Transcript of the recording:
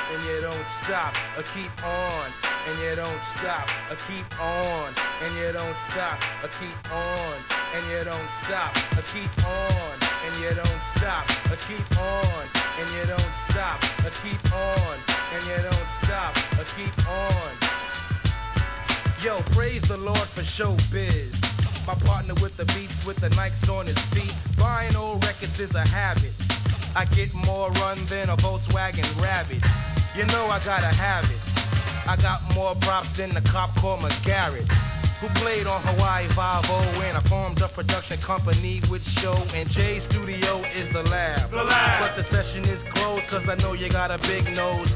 and you don't stop, keep on, and you don't stop, keep on, and you don't stop, keep on, and you don't stop, keep on, and you don't stop, keep on, and you don't stop, keep on, and you don't stop, keep on. Yo, praise the Lord for showbiz. My partner with the beats with the Nikes on his feet. Buying old records is a habit. I get more run than a Volkswagen Rabbit. You know I gotta have it. I got more props than the cop called McGarrett, who played on Hawaii Five-0 when I formed a production company with show, and Jay's studio is the lab. But the session is closed cause I know you got a big nose.